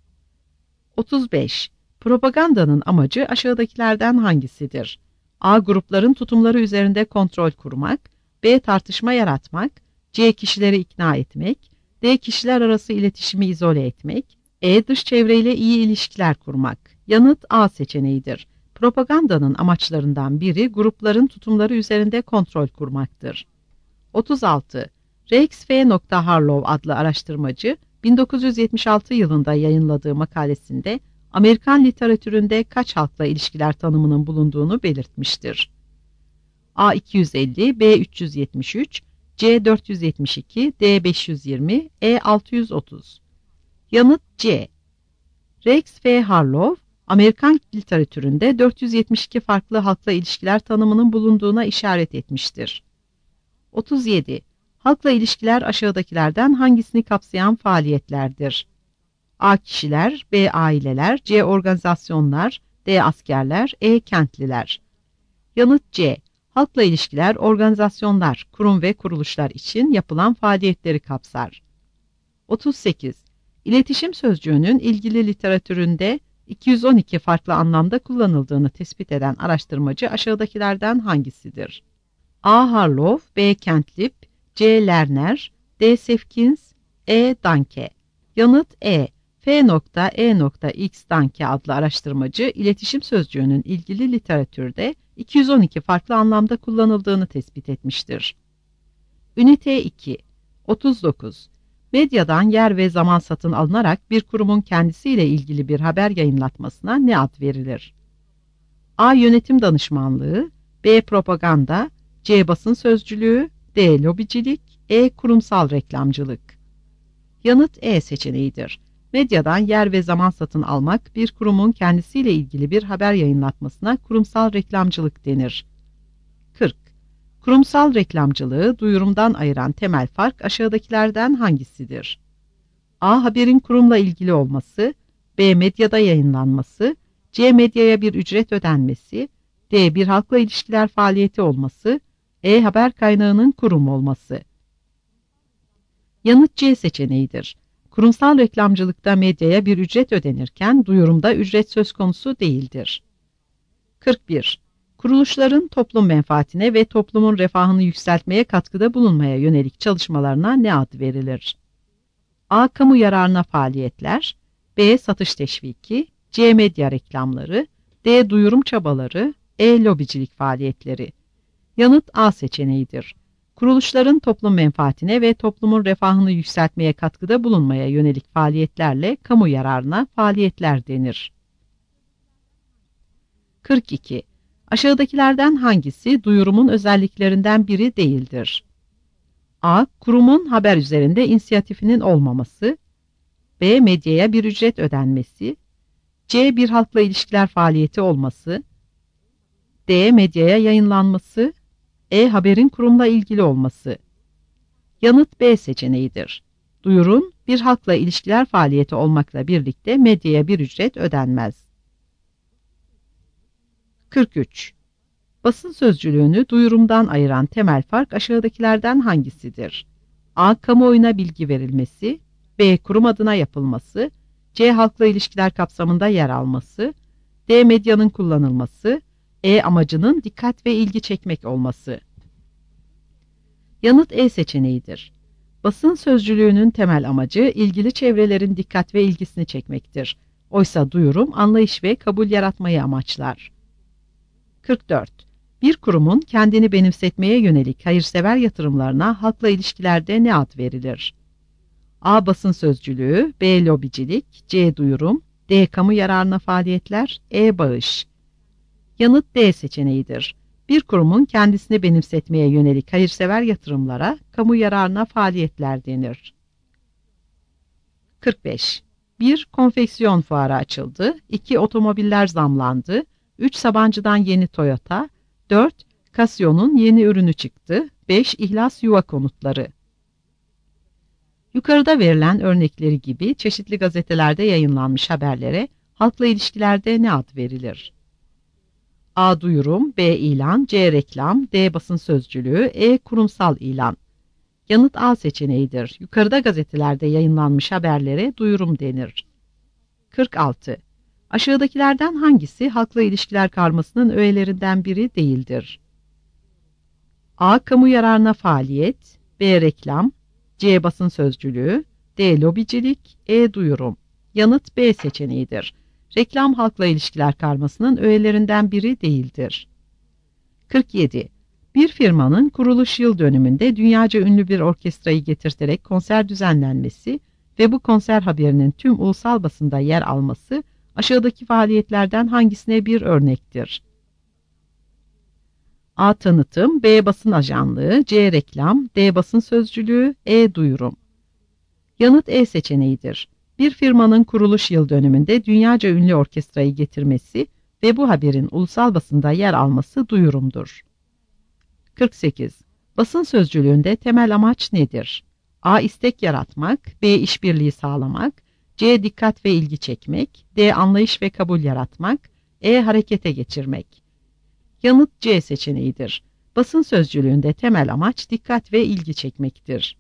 otuz beş. Propagandanın amacı aşağıdakilerden hangisidir? A. Grupların tutumları üzerinde kontrol kurmak, B. Tartışma yaratmak, C. Kişileri ikna etmek, D. Kişiler arası iletişimi izole etmek, E. Dış çevreyle iyi ilişkiler kurmak. Yanıt A seçeneğidir. Propagandanın amaçlarından biri grupların tutumları üzerinde kontrol kurmaktır. otuz altı. Rex F. Harlow adlı araştırmacı, bin dokuz yüz yetmiş altı yılında yayınladığı makalesinde Amerikan literatüründe kaç halkla ilişkiler tanımının bulunduğunu belirtmiştir. A. iki yüz elli, B. üç yüz yetmiş üç, C. dört yüz yetmiş iki, D. beş yüz yirmi, E. altı yüz otuz. Yanıt C. Rex F. Harlow, Amerikan literatüründe dört yüz yetmiş iki farklı halkla ilişkiler tanımının bulunduğuna işaret etmiştir. otuz yedi. Halkla ilişkiler aşağıdakilerden hangisini kapsayan faaliyetlerdir? A. Kişiler, B. Aileler, C. Organizasyonlar, D. Askerler, E. Kentliler. Yanıt C. Halkla ilişkiler, organizasyonlar, kurum ve kuruluşlar için yapılan faaliyetleri kapsar. otuz sekiz. İletişim sözcüğünün ilgili literatüründe iki yüz on iki farklı anlamda kullanıldığını tespit eden araştırmacı aşağıdakilerden hangisidir? A. Harlow, B. Kentlip, C. Lerner, D. Sefkins, E. Danke. Yanıt E. F. E. X. Danke adlı araştırmacı iletişim sözcüğünün ilgili literatürde iki yüz on iki farklı anlamda kullanıldığını tespit etmiştir. Ünite iki. otuz dokuz. Medyadan yer ve zaman satın alınarak bir kurumun kendisiyle ilgili bir haber yayınlatmasına ne ad verilir? A. Yönetim danışmanlığı, B. Propaganda, C. Basın sözcülüğü, D. Lobicilik, E. Kurumsal reklamcılık. Yanıt E seçeneğidir. Medyadan yer ve zaman satın almak, bir kurumun kendisiyle ilgili bir haber yayınlatmasına kurumsal reklamcılık denir. kırk. Kurumsal reklamcılığı duyurumdan ayıran temel fark aşağıdakilerden hangisidir? A. Haberin kurumla ilgili olması, B. Medyada yayınlanması, C. Medyaya bir ücret ödenmesi, D. Bir halkla ilişkiler faaliyeti olması, E. Haber kaynağının kurum olması. Yanıt C seçeneğidir. Kurumsal reklamcılıkta medyaya bir ücret ödenirken duyurumda ücret söz konusu değildir. kırk bir. Kuruluşların toplum menfaatine ve toplumun refahını yükseltmeye katkıda bulunmaya yönelik çalışmalarına ne ad verilir? A. Kamu yararına faaliyetler, B. Satış teşviki, C. Medya reklamları, D. Duyurum çabaları, E. Lobicilik faaliyetleri. Yanıt A seçeneğidir. Kuruluşların toplum menfaatine ve toplumun refahını yükseltmeye katkıda bulunmaya yönelik faaliyetlerle kamu yararına faaliyetler denir. kırk iki. Aşağıdakilerden hangisi duyurumun özelliklerinden biri değildir? A. Kurumun haber üzerinde inisiyatifinin olmaması, B. Medyaya bir ücret ödenmesi, C. Bir halkla ilişkiler faaliyeti olması, D. Medyaya yayınlanması, E. Haberin kurumla ilgili olması. Yanıt B seçeneğidir. Duyurun, bir halkla ilişkiler faaliyeti olmakla birlikte medyaya bir ücret ödenmez. kırk üç. Basın sözcülüğünü duyurumdan ayıran temel fark aşağıdakilerden hangisidir? A. Kamuoyuna bilgi verilmesi, B. Kurum adına yapılması, C. Halkla ilişkiler kapsamında yer alması, D. Medyanın kullanılması, E. Amacının dikkat ve ilgi çekmek olması. Yanıt E seçeneğidir. Basın sözcülüğünün temel amacı ilgili çevrelerin dikkat ve ilgisini çekmektir. Oysa duyurum anlayış ve kabul yaratmayı amaçlar. kırk dört. Bir kurumun kendini benimsetmeye yönelik hayırsever yatırımlarına halkla ilişkilerde ne ad verilir? A. Basın sözcülüğü, B. Lobicilik, C. Duyurum, D. Kamu yararına faaliyetler, E. Bağış. Yanıt D seçeneğidir. Bir kurumun kendisini benimsetmeye yönelik hayırsever yatırımlara, kamu yararına faaliyetler denir. kırk beş. bir Konfeksiyon fuarı açıldı, iki Otomobiller zamlandı, üç Sabancı'dan yeni Toyota, dört Casio'nun yeni ürünü çıktı, beş İhlas yuva konutları. Yukarıda verilen örnekleri gibi çeşitli gazetelerde yayınlanmış haberlere halkla ilişkilerde ne ad verilir? A. Duyurum, B. İlan, C. Reklam, D. Basın sözcülüğü, E. Kurumsal ilan. Yanıt A seçeneğidir. Yukarıda gazetelerde yayınlanmış haberlere duyurum denir. kırk altı. Aşağıdakilerden hangisi halkla ilişkiler karmasının öğelerinden biri değildir? A. Kamu yararına faaliyet, B. Reklam, C. Basın sözcülüğü, D. Lobicilik, E. Duyurum. Yanıt B seçeneğidir. Reklam halkla ilişkiler karmasının öğelerinden biri değildir. kırk yedi. Bir firmanın kuruluş yıl dönümünde dünyaca ünlü bir orkestrayı getirterek konser düzenlenmesi ve bu konser haberinin tüm ulusal basında yer alması aşağıdaki faaliyetlerden hangisine bir örnektir? A. Tanıtım, B. Basın ajanlığı, C. Reklam, D. Basın sözcülüğü, E. Duyurum. Yanıt E seçeneğidir. Bir firmanın kuruluş yıl dönümünde dünyaca ünlü orkestrayı getirmesi ve bu haberin ulusal basında yer alması duyurumdur. kırk sekiz. Basın sözcülüğünde temel amaç nedir? A. İstek yaratmak, B. İşbirliği sağlamak, C. Dikkat ve ilgi çekmek, D. Anlayış ve kabul yaratmak, E. Harekete geçirmek. Yanıt C seçeneğidir. Basın sözcülüğünde temel amaç dikkat ve ilgi çekmektir.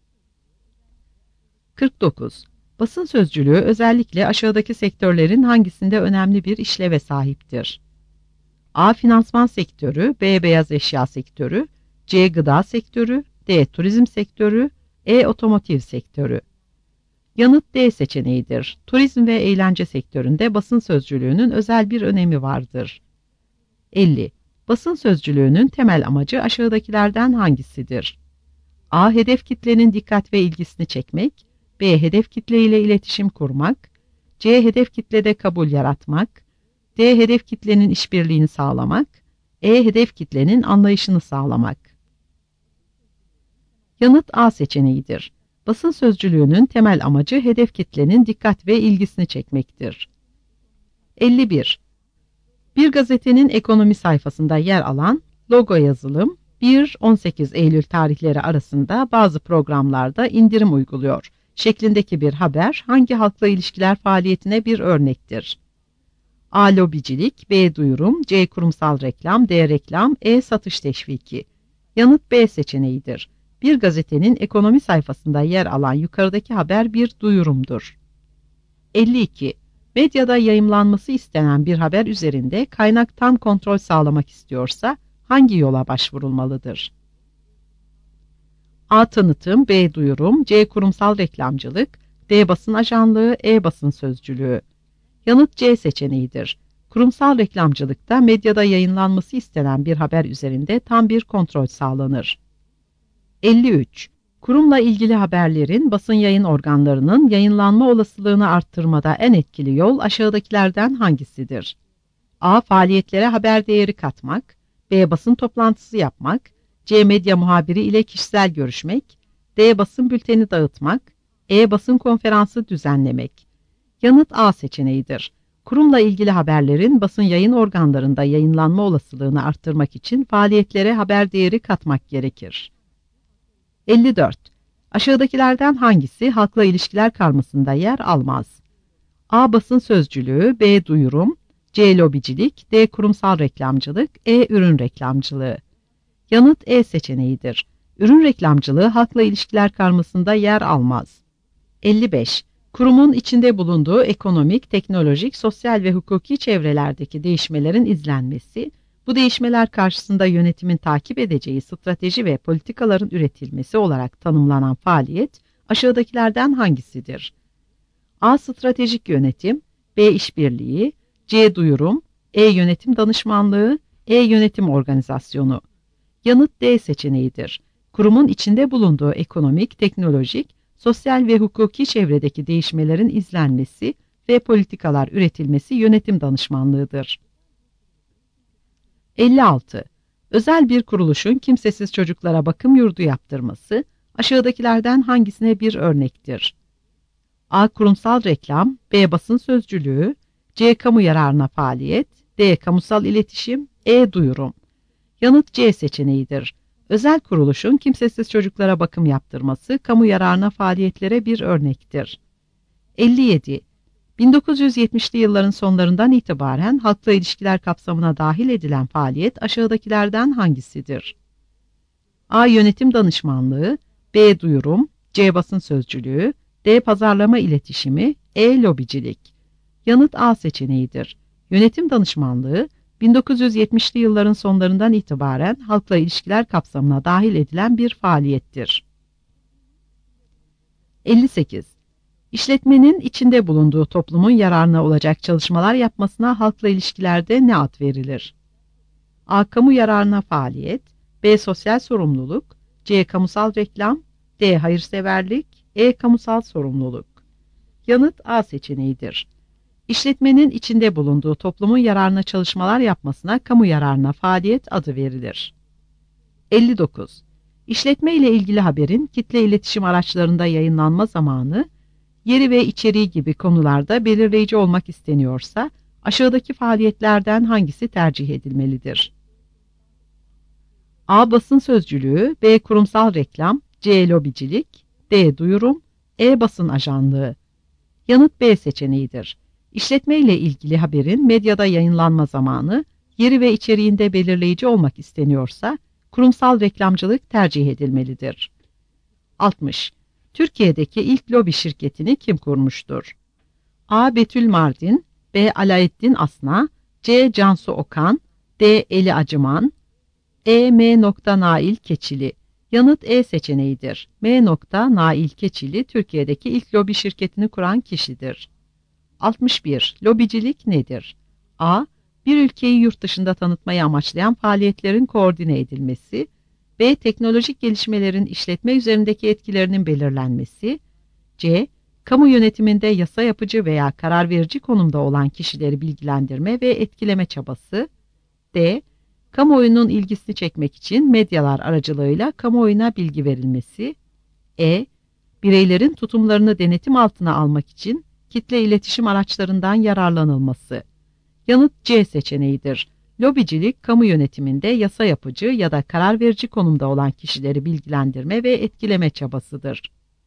kırk dokuz. Basın sözcülüğü özellikle aşağıdaki sektörlerin hangisinde önemli bir işleve sahiptir? A. Finansman sektörü, B. Beyaz eşya sektörü, C. Gıda sektörü, D. Turizm sektörü, E. Otomotiv sektörü. Yanıt D seçeneğidir. Turizm ve eğlence sektöründe basın sözcülüğünün özel bir önemi vardır. elli. Basın sözcülüğünün temel amacı aşağıdakilerden hangisidir? A. Hedef kitlenin dikkat ve ilgisini çekmek, B. Hedef kitle ile iletişim kurmak, C. Hedef kitlede kabul yaratmak, D. Hedef kitlenin işbirliğini sağlamak, E. Hedef kitlenin anlayışını sağlamak. Yanıt A seçeneğidir. Basın sözcülüğünün temel amacı hedef kitlenin dikkat ve ilgisini çekmektir. elli bir. Bir gazetenin ekonomi sayfasında yer alan logo yazılım bir on sekiz Eylül tarihleri arasında bazı programlarda indirim uyguluyor şeklindeki bir haber hangi halkla ilişkiler faaliyetine bir örnektir? A. Lobicilik, B. Duyurum, C. Kurumsal reklam, D. Reklam, E. Satış teşviki. Yanıt B seçeneğidir. Bir gazetenin ekonomi sayfasında yer alan yukarıdaki haber bir duyurumdur. elli iki. Medyada yayımlanması istenen bir haber üzerinde kaynaktan kontrol sağlamak istiyorsa hangi yola başvurulmalıdır? A. Tanıtım, B. Duyurum, C. Kurumsal reklamcılık, D. Basın ajanlığı, E. Basın sözcülüğü. Yanıt C seçeneğidir. Kurumsal reklamcılıkta medyada yayınlanması istenen bir haber üzerinde tam bir kontrol sağlanır. elli üç. Kurumla ilgili haberlerin basın yayın organlarının yayınlanma olasılığını arttırmada en etkili yol aşağıdakilerden hangisidir? A. Faaliyetlere haber değeri katmak, B. Basın toplantısı yapmak, C. Medya muhabiri ile kişisel görüşmek, D. Basın bülteni dağıtmak, E. Basın konferansı düzenlemek. Yanıt A seçeneğidir. Kurumla ilgili haberlerin basın yayın organlarında yayınlanma olasılığını arttırmak için faaliyetlere haber değeri katmak gerekir. elli dört. Aşağıdakilerden hangisi halkla ilişkiler karmasında yer almaz? A. Basın sözcülüğü, B. Duyurum, C. Lobicilik, D. Kurumsal reklamcılık, E. Ürün reklamcılığı. Yanıt E seçeneğidir. Ürün reklamcılığı halkla ilişkiler karmasında yer almaz. elli beş. Kurumun içinde bulunduğu ekonomik, teknolojik, sosyal ve hukuki çevrelerdeki değişmelerin izlenmesi, bu değişmeler karşısında yönetimin takip edeceği strateji ve politikaların üretilmesi olarak tanımlanan faaliyet aşağıdakilerden hangisidir? A. Stratejik yönetim, B. İşbirliği, C. Duyurum, E. Yönetim danışmanlığı, E. Yönetim organizasyonu. Yanıt D seçeneğidir. Kurumun içinde bulunduğu ekonomik, teknolojik, sosyal ve hukuki çevredeki değişmelerin izlenmesi ve politikalar üretilmesi yönetim danışmanlığıdır. elli altı. Özel bir kuruluşun kimsesiz çocuklara bakım yurdu yaptırması aşağıdakilerden hangisine bir örnektir? A. Kurumsal reklam, B. Basın sözcülüğü, C. Kamu yararına faaliyet, D. Kamusal iletişim, E. Duyurum. Yanıt C seçeneğidir. Özel kuruluşun kimsesiz çocuklara bakım yaptırması, kamu yararına faaliyetlere bir örnektir. elli yedi. bin dokuz yüz yetmişli yılların sonlarından itibaren halkla ilişkiler kapsamına dahil edilen faaliyet aşağıdakilerden hangisidir? A. Yönetim danışmanlığı, B. Duyurum, C. Basın sözcülüğü, D. Pazarlama iletişimi, E. Lobicilik. Yanıt A seçeneğidir. Yönetim danışmanlığı, bin dokuz yüz yetmişli yılların sonlarından itibaren halkla ilişkiler kapsamına dahil edilen bir faaliyettir. elli sekiz. İşletmenin içinde bulunduğu toplumun yararına olacak çalışmalar yapmasına halkla ilişkilerde ne ad verilir? A. Kamu yararına faaliyet, B. Sosyal sorumluluk, C. Kamusal reklam, D. Hayırseverlik, E. Kamusal sorumluluk. Yanıt A seçeneğidir. İşletmenin içinde bulunduğu toplumun yararına çalışmalar yapmasına kamu yararına faaliyet adı verilir. elli dokuz. İşletme ile ilgili haberin kitle iletişim araçlarında yayınlanma zamanı, yeri ve içeriği gibi konularda belirleyici olmak isteniyorsa, aşağıdaki faaliyetlerden hangisi tercih edilmelidir? A. Basın sözcülüğü, B. Kurumsal reklam, C. Lobicilik, D. Duyurum, E. Basın ajanlığı. Yanıt B seçeneğidir. İşletme ile ilgili haberin medyada yayınlanma zamanı, yeri ve içeriğinde belirleyici olmak isteniyorsa, kurumsal reklamcılık tercih edilmelidir. altmış. Türkiye'deki ilk lobi şirketini kim kurmuştur? A. Betül Mardin, B. Alaeddin Asna, C. Cansu Okan, D. Eli Acıman, E. M. Nail Keçili. Yanıt E seçeneğidir. M. Nail Keçili, Türkiye'deki ilk lobi şirketini kuran kişidir. altmış bir. Lobicilik nedir? A. Bir ülkeyi yurt dışında tanıtmayı amaçlayan faaliyetlerin koordine edilmesi, B. Teknolojik gelişmelerin işletme üzerindeki etkilerinin belirlenmesi, C. Kamu yönetiminde yasa yapıcı veya karar verici konumda olan kişileri bilgilendirme ve etkileme çabası, D. Kamuoyunun ilgisini çekmek için medyalar aracılığıyla kamuoyuna bilgi verilmesi, E. Bireylerin tutumlarını denetim altına almak için kitle iletişim araçlarından yararlanılması. Yanıt C seçeneğidir. Lobicilik, kamu yönetiminde yasa yapıcı ya da karar verici konumda olan kişileri bilgilendirme ve etkileme çabasıdır.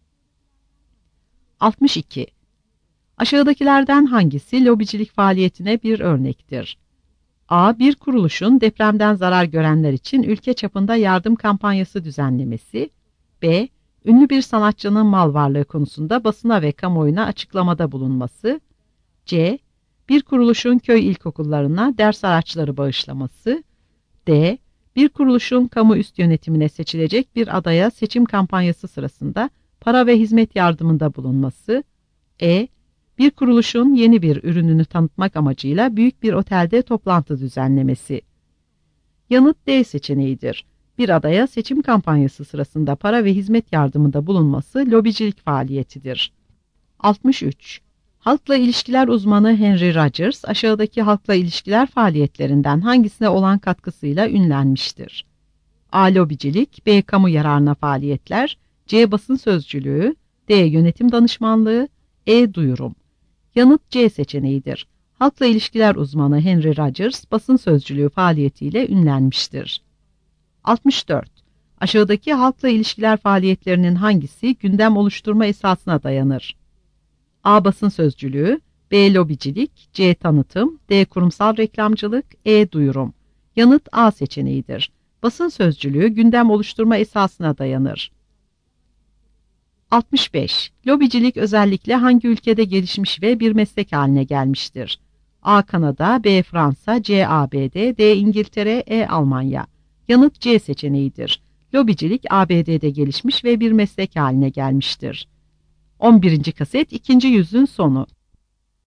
altmış iki. Aşağıdakilerden hangisi lobicilik faaliyetine bir örnektir? A. Bir kuruluşun depremden zarar görenler için ülke çapında yardım kampanyası düzenlemesi, B. Ünlü bir sanatçının mal varlığı konusunda basına ve kamuoyuna açıklamada bulunması, C. Bir kuruluşun köy ilkokullarına ders araçları bağışlaması, D. Bir kuruluşun kamu üst yönetimine seçilecek bir adaya seçim kampanyası sırasında para ve hizmet yardımında bulunması, E. Bir kuruluşun yeni bir ürününü tanıtmak amacıyla büyük bir otelde toplantı düzenlemesi. Yanıt D seçeneğidir. Bir adaya seçim kampanyası sırasında para ve hizmet yardımında bulunması lobicilik faaliyetidir. altmış üç. Halkla ilişkiler uzmanı Henry Rogers, aşağıdaki halkla ilişkiler faaliyetlerinden hangisine olan katkısıyla ünlenmiştir? A. Lobicilik, B. Kamu yararına faaliyetler, C. Basın sözcülüğü, D. Yönetim danışmanlığı, E. Duyurum. Yanıt C seçeneğidir. Halkla ilişkiler uzmanı Henry Rogers basın sözcülüğü faaliyetiyle ünlenmiştir. altmış dört. Aşağıdaki halkla ilişkiler faaliyetlerinin hangisi gündem oluşturma esasına dayanır? A. Basın sözcülüğü, B. Lobicilik, C. Tanıtım, D. Kurumsal reklamcılık, E. Duyurum. Yanıt A seçeneğidir. Basın sözcülüğü gündem oluşturma esasına dayanır. altmış beş. Lobicilik özellikle hangi ülkede gelişmiş ve bir meslek haline gelmiştir? A. Kanada, B. Fransa, C. A B D, D. İngiltere, E. Almanya. Yanıt C seçeneğidir. Lobicilik A B D'de gelişmiş ve bir meslek haline gelmiştir. on birinci kaset ikinci yüzün sonu.